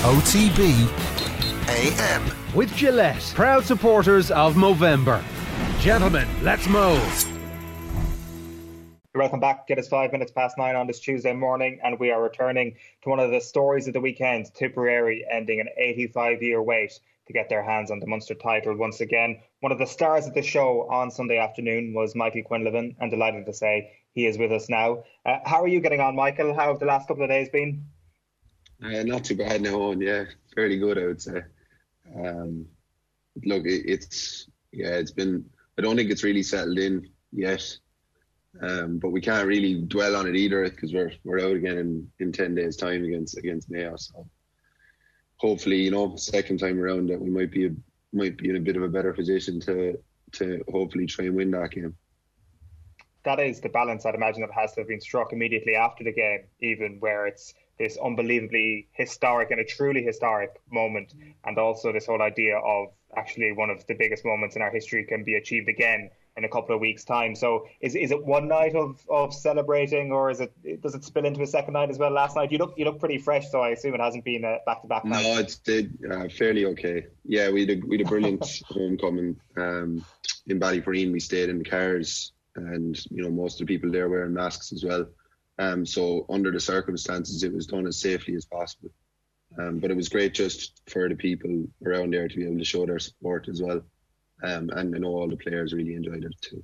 OTB AM. With Gillette, proud supporters of Movember. Gentlemen, let's move. Welcome back. It is 5 minutes past 9 on this Tuesday morning, and we are returning to one of the stories of the weekend. Tipperary ending an 85-year wait to get their hands on the Munster title once again. One of the stars of the show on Sunday afternoon was Michael Quinlivan, and delighted to say he is with us now. How are you getting on, Michael? How have the last couple of days been? Not too bad now, yeah, fairly good, I would say. Look, it's been. I don't think it's really settled in yet, but we can't really dwell on it either because we're out again in 10 days' time against Mayo. So hopefully, second time around that we might be in a bit of a better position to hopefully try and win that game. That is the balance, I'd imagine, that has to have been struck immediately after the game, even where it's this unbelievably historic and a truly historic moment, and also this whole idea of actually one of the biggest moments in our history can be achieved again in a couple of weeks' time. So is it one night of celebrating, or does it spill into a second night as well? Last night you look pretty fresh, so I assume it hasn't been a back-to-back night. No, it's fairly okay. Yeah, we had a brilliant homecoming in Ballyporeen. We stayed in the cars, and most of the people there wearing masks as well. So under the circumstances, it was done as safely as possible. But it was great just for the people around there to be able to show their support as well. And I know all the players really enjoyed it too.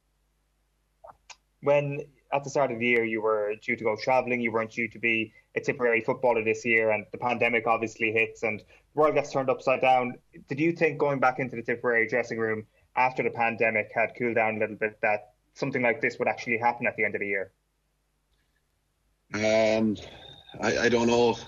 When at the start of the year you were due to go travelling, you weren't due to be a Tipperary footballer this year, and the pandemic obviously hits and the world gets turned upside down. Did you think going back into the Tipperary dressing room after the pandemic had cooled down a little bit that something like this would actually happen at the end of the year? I don't know.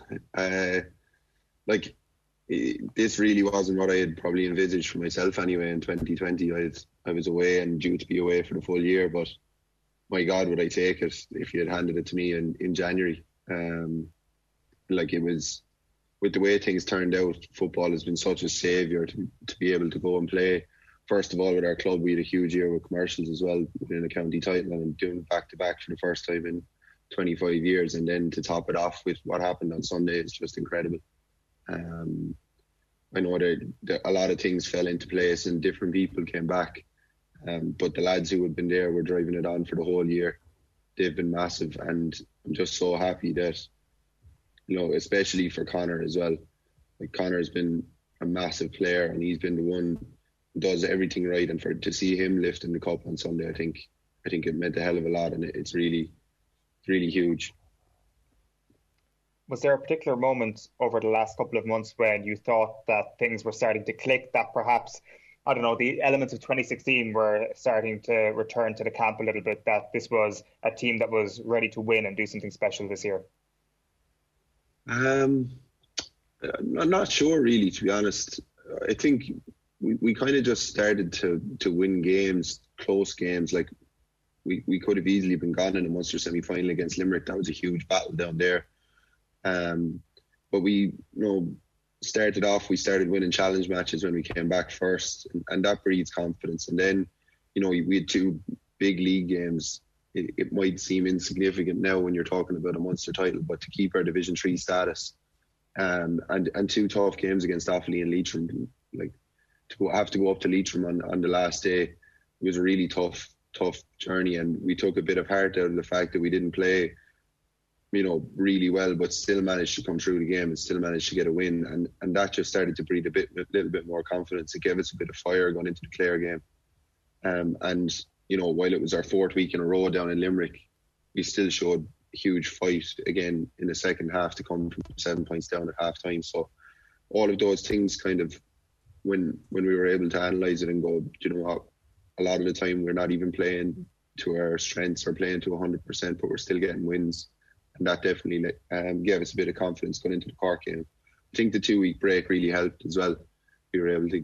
This really wasn't what I had probably envisaged for myself anyway. In 2020, I was away and due to be away for the full year, but my God, would I take it if you had handed it to me in January. It was, with the way things turned out, football has been such a saviour to be able to go and play. First of all, with our club, we had a huge year with commercials as well, winning a county title and doing back-to-back for the first time in 25 years, and then to top it off with what happened on Sunday is just incredible. I know that a lot of things fell into place and different people came back, but the lads who had been there were driving it on for the whole year. They've been massive, and I'm just so happy that, especially for Conor as well. Like, Conor's been a massive player, and he's been the one who does everything right, and to see him lifting the cup on Sunday, I think it meant a hell of a lot, and it's really huge. Was there a particular moment over the last couple of months when you thought that things were starting to click, that perhaps, I don't know, the elements of 2016 were starting to return to the camp a little bit, that this was a team that was ready to win and do something special this year? I'm not sure really, to be honest. I think we kind of just started to win games, close games. Like, we could have easily been gone in a Munster semi-final against Limerick. That was a huge battle down there. But we, started off, we started winning challenge matches when we came back first, and that breeds confidence. And then, we had two big league games. It might seem insignificant now when you're talking about a Munster title, but to keep our Division 3 status, and two tough games against Offaly and Leitrim, have to go up to Leitrim on the last day, it was a really tough journey, and we took a bit of heart out of the fact that we didn't play really well, but still managed to come through the game and still managed to get a win, and that just started to breed a little bit more confidence. It gave us a bit of fire going into the Clare game, and while it was our fourth week in a row down in Limerick, we still showed a huge fight again in the second half to come from 7 points down at half time. So all of those things kind of, when we were able to analyse it and go, what, a lot of the time we're not even playing to our strengths or playing to 100%, but we're still getting wins. And that definitely gave us a bit of confidence going into the Cork game. I think the 2-week break really helped as well. We were able to,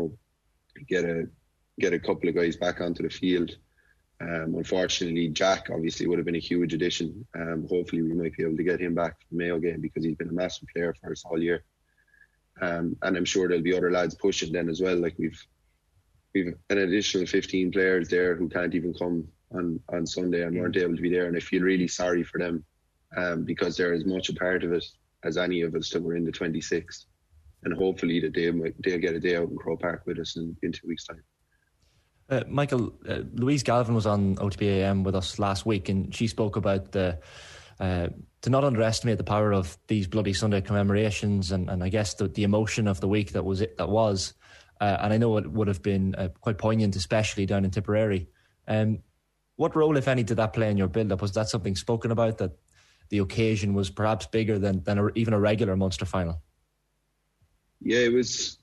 get a couple of guys back onto the field. Unfortunately, Jack obviously would have been a huge addition. Hopefully we might be able to get him back for the Mayo game, because he's been a massive player for us all year. And I'm sure there'll be other lads pushing then as well. Like, we've an additional 15 players there who can't even come on Sunday and weren't able to be there. And I feel really sorry for them, because they're as much a part of it as any of us till we're in the 26th, and hopefully that they'll get a day out in Croke Park with us in 2 weeks' time. Michael, Louise Galvin was on OTBAM with us last week, and she spoke about to not underestimate the power of these Bloody Sunday commemorations, and I guess the emotion of the week that was. And I know it would have been quite poignant, especially down in Tipperary. What role, if any, did that play in your build-up? Was that something spoken about, that the occasion was perhaps bigger than even a regular Munster final? Yeah, it was.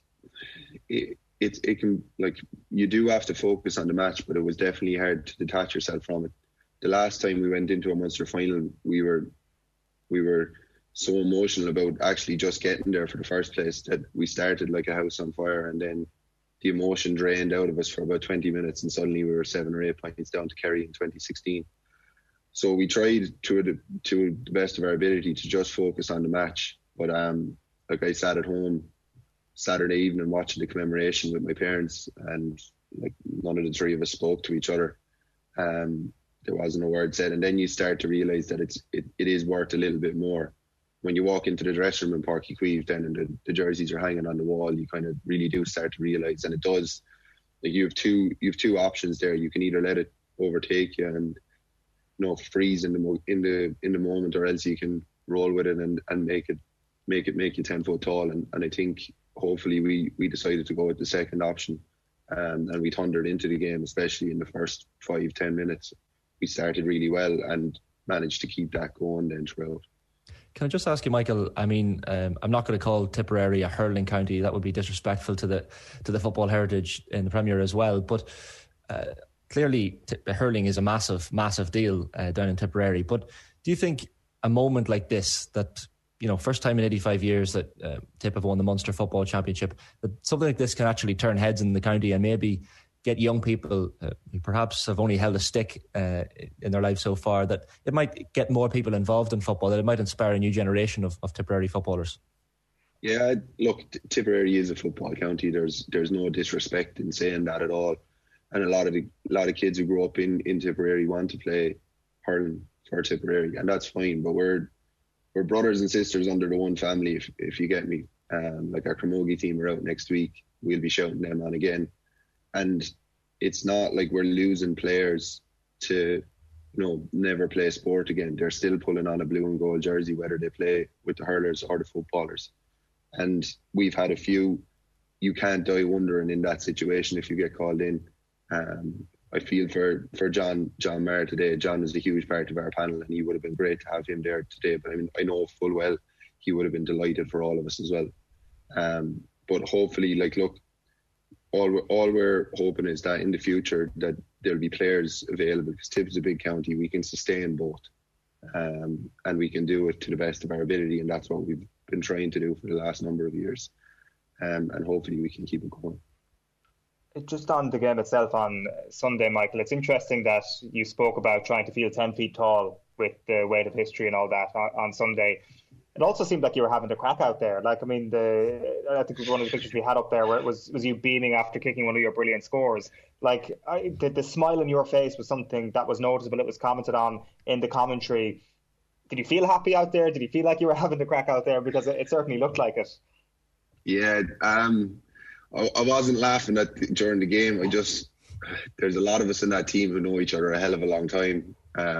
It can, like, you do have to focus on the match, but it was definitely hard to detach yourself from it. The last time we went into a Munster final, we were so emotional about actually just getting there for the first place that we started like a house on fire, and then the emotion drained out of us for about 20 minutes, and suddenly we were 7 or 8 points down to Kerry in 2016. So we tried to the best of our ability to just focus on the match. But like, I sat at home Saturday evening watching the commemoration with my parents, and like, none of the three of us spoke to each other. There wasn't a word said, and then you start to realise that it is worth a little bit more. When you walk into the dressing room in Páirc Uí Chaoimh then, and the jerseys are hanging on the wall, you kind of really do start to realise, and it does. Like, you have two options there. You can either let it overtake you and, you know, freeze in the moment, or else you can roll with it and make you 10 foot tall. And I think hopefully we decided to go with the second option, and we thundered into the game, especially in the first 5-10 minutes. We started really well and managed to keep that going then throughout. Can I just ask you, Michael? I mean, I'm not going to call Tipperary a hurling county. That would be disrespectful to the football heritage in the Premier as well. But clearly, hurling is a massive, massive deal down in Tipperary. But do you think a moment like this, that, you know, first time in 85 years that Tip have won the Munster Football Championship, that something like this can actually turn heads in the county and maybe get young people who perhaps have only held a stick in their life so far, that it might get more people involved in football, that it might inspire a new generation of Tipperary footballers? Yeah, look, Tipperary is a football county. There's no disrespect in saying that at all. And a lot of kids who grow up in Tipperary want to play hurling for Tipperary, and that's fine. But we're brothers and sisters under the one family, if you get me. Like, our Camogie team are out next week. We'll be shouting them on again. And it's not like we're losing players to, you know, never play sport again. They're still pulling on a blue and gold jersey, whether they play with the hurlers or the footballers. And we've had a few. You can't die wondering in that situation if you get called in. I feel for John Maher today. John is a huge part of our panel, and he would have been great to have him there today. But I mean, I know full well he would have been delighted for all of us as well. But hopefully, like, look, all we're hoping is that in the future that there'll be players available, because Tip is a big county. We can sustain both, and we can do it to the best of our ability, and that's what we've been trying to do for the last number of years, and hopefully we can keep it going. Just on the game itself on Sunday, Michael, it's interesting that you spoke about trying to feel 10 feet tall with the weight of history and all that on Sunday. It also seemed like you were having to crack out there. Like, I mean, I think it was one of the pictures we had up there where it was you beaming after kicking one of your brilliant scores. Like, the smile on your face was something that was noticeable. It was commented on in the commentary. Did you feel happy out there? Did you feel like you were having to crack out there? Because it certainly looked like it. Yeah, I wasn't laughing during the game. There's a lot of us in that team who know each other a hell of a long time.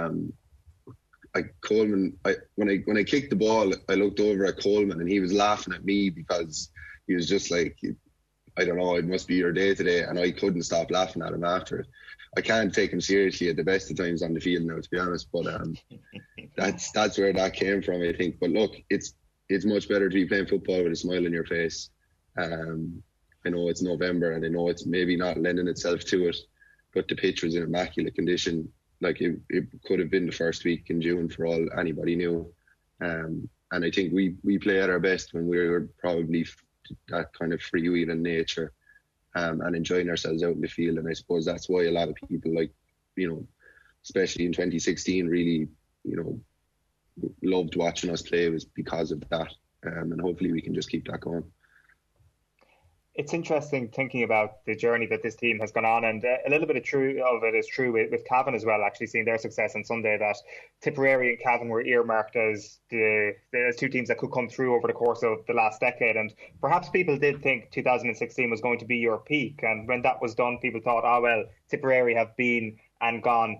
Like Coleman, when I kicked the ball, I looked over at Coleman and he was laughing at me because he was just like, I don't know, it must be your day today, and I couldn't stop laughing at him after it. I can't take him seriously at the best of times on the field now, to be honest. But that's where that came from, I think. But look, it's much better to be playing football with a smile on your face. I know it's November, and I know it's maybe not lending itself to it, but the pitch was in immaculate condition. Like, it could have been the first week in June for all anybody knew. And I think we play at our best when we're probably that kind of freewheeling nature, and enjoying ourselves out in the field. And I suppose that's why a lot of people, like, you know, especially in 2016, really, you know, loved watching us play, was because of that. And hopefully we can just keep that going. It's interesting thinking about the journey that this team has gone on, and a little bit of it is true with Cavan as well, actually seeing their success on Sunday, that Tipperary and Cavan were earmarked as the two teams that could come through over the course of the last decade. And perhaps people did think 2016 was going to be your peak. And when that was done, people thought, well, Tipperary have been and gone.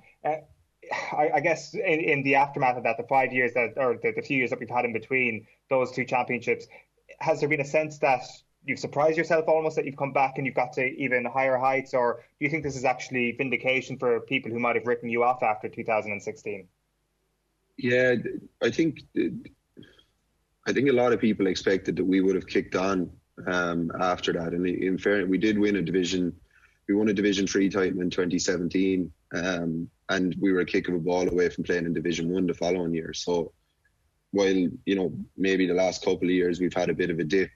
I guess in the aftermath of that, the 5 years or the few years that we've had in between those two championships, has there been a sense that you've surprised yourself almost that you've come back and you've got to even higher heights, or do you think this is actually vindication for people who might have written you off after 2016? Yeah, I think a lot of people expected that we would have kicked on after that. And in fairness, we did win a division. We won a Division 3 title in 2017, and we were a kick of a ball away from playing in Division 1 the following year. So while, maybe the last couple of years we've had a bit of a dip,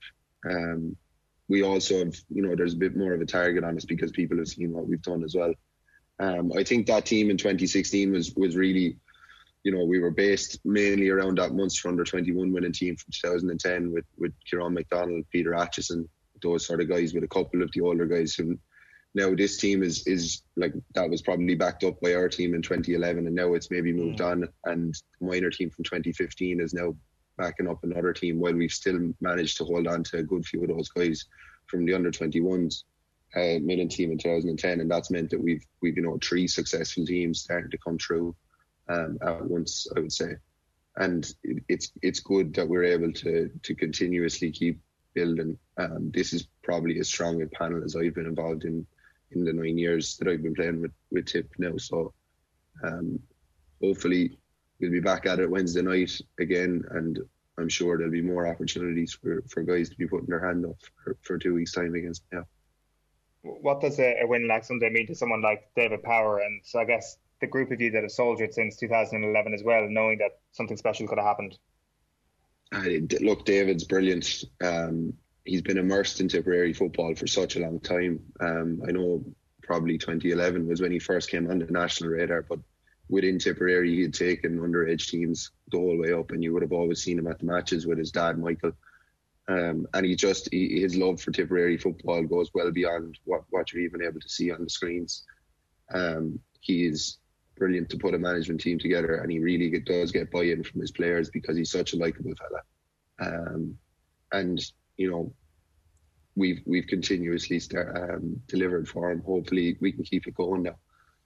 we also have, there's a bit more of a target on us because people have seen what we've done as well. I think that team in 2016 was really, we were based mainly around that Munster under-21 winning team from 2010 with Kieran McDonald, Peter Atchison, those sort of guys, with a couple of the older guys. Who now this team is like, that was probably backed up by our team in 2011, and now it's maybe moved on, and the minor team from 2015 is now backing up another team, while we've still managed to hold on to a good few of those guys from the under-21s million team in 2010, and that's meant that we've 3 successful teams starting to come through at once, I would say. And it's good that we're able to continuously keep building. This is probably as strong a panel as I've been involved in the 9 years that I've been playing with Tip now. So hopefully we'll be back at it Wednesday night again, and I'm sure there'll be more opportunities for guys to be putting their hand up for 2 weeks' time against me. What does a win like Sunday mean to someone like David Power, and so I guess the group of you that have soldiered since 2011 as well, knowing that something special could have happened? Look, David's brilliant. He's been immersed in Tipperary football for such a long time. I know probably 2011 was when he first came on the national radar, but within Tipperary, he had taken underage teams the whole way up, and you would have always seen him at the matches with his dad, Michael. And his love for Tipperary football goes well beyond what you're even able to see on the screens. He is brilliant to put a management team together, and he really does get buy-in from his players because he's such a likeable fella. And we've continuously delivered for him. Hopefully, we can keep it going now.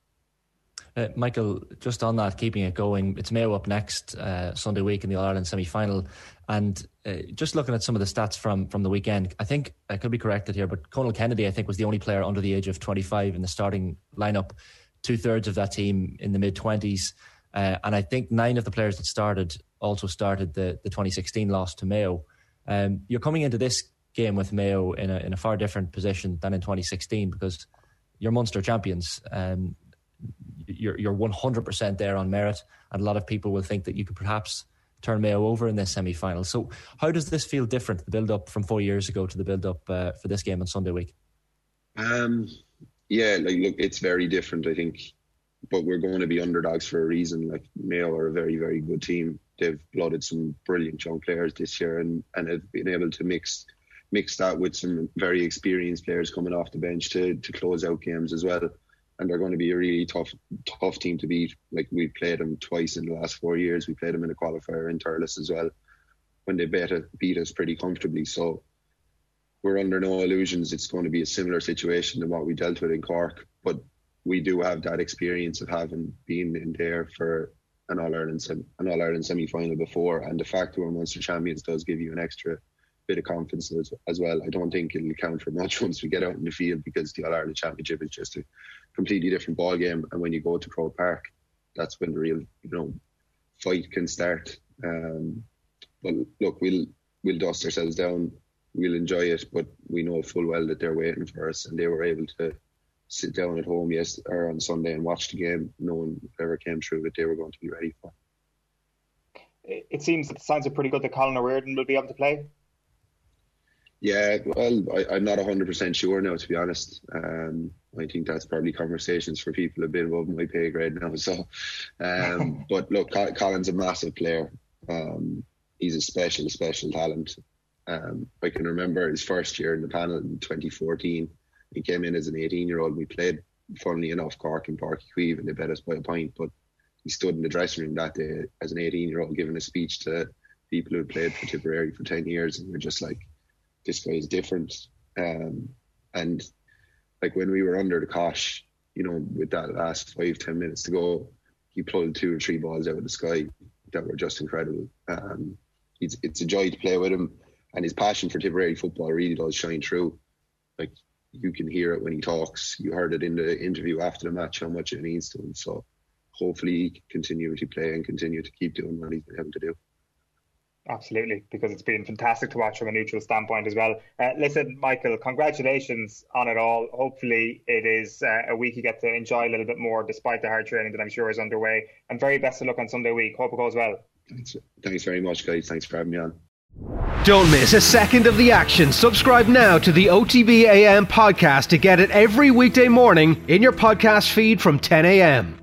Michael, just on that, keeping it going, it's Mayo up next Sunday week in the All-Ireland semi-final, and just looking at some of the stats from the weekend, I think I could be corrected here, but Conal Kennedy, I think, was the only player under the age of 25 in the starting lineup, 2/3 of that team in the mid-20s, and I think 9 of the players that started also started the 2016 loss to Mayo. You're coming into this game with Mayo in a far different position than in 2016 because you're Munster champions. You're 100% there on merit, and a lot of people will think that you could perhaps turn Mayo over in this semi-final. So how does this feel different, the build-up from 4 years ago to the build-up for this game on Sunday week? Yeah, look, it's very different, I think, but we're going to be underdogs for a reason. Like, Mayo are a very, very good team. They've blooded some brilliant young players this year, and have been able to mix that with some very experienced players coming off the bench to close out games as well. And they're going to be a really tough team to beat. Like, we've played them twice in the last 4 years. We played them in a qualifier in Thurles as well, when they beat us pretty comfortably. So we're under no illusions it's going to be a similar situation to what we dealt with in Cork. But we do have that experience of having been in there for an All-Ireland semi-final before. And the fact that we're Munster champions does give you an extra bit of confidence as well. I don't think it'll count for much once we get out in the field, because the All-Ireland Championship is just a completely different ball game, and when you go to Croke Park, that's when the real fight can start. But look, we'll dust ourselves down, we'll enjoy it, but we know full well that they're waiting for us, and they were able to sit down at home or on Sunday and watch the game, knowing whatever came through that they were going to be ready for. It seems that the signs are pretty good that Colin O'Riordan will be able to play. Yeah, well, I'm not 100% sure now, to be honest. I think that's probably conversations for people a bit above my pay grade now. So, but look, Colin's a massive player. He's a special talent. I can remember his first year in the panel in 2014. He came in as an 18-year-old. We played, funnily enough, Cork and Páirc Uí Chaoimh, and they bet us by a point. But he stood in the dressing room that day as an 18-year-old giving a speech to people who had played for Tipperary for 10 years. And we're just like, this guy is different. And like when we were under the cosh, you know, with that last 5-10 minutes to go, he pulled 2 or 3 balls out of the sky that were just incredible. It's a joy to play with him, and his passion for Tipperary football really does shine through. Like, you can hear it when he talks. You heard it in the interview after the match, how much it means to him. So hopefully he can continue to play and continue to keep doing what he's been able to do. Absolutely, because it's been fantastic to watch from a neutral standpoint as well. Listen, Michael, congratulations on it all. Hopefully it is a week you get to enjoy a little bit more despite the hard training that I'm sure is underway. And very best of luck on Sunday week. Hope it goes well. Thanks very much, guys. Thanks for having me on. Don't miss a second of the action. Subscribe now to the OTB AM podcast to get it every weekday morning in your podcast feed from 10 a.m.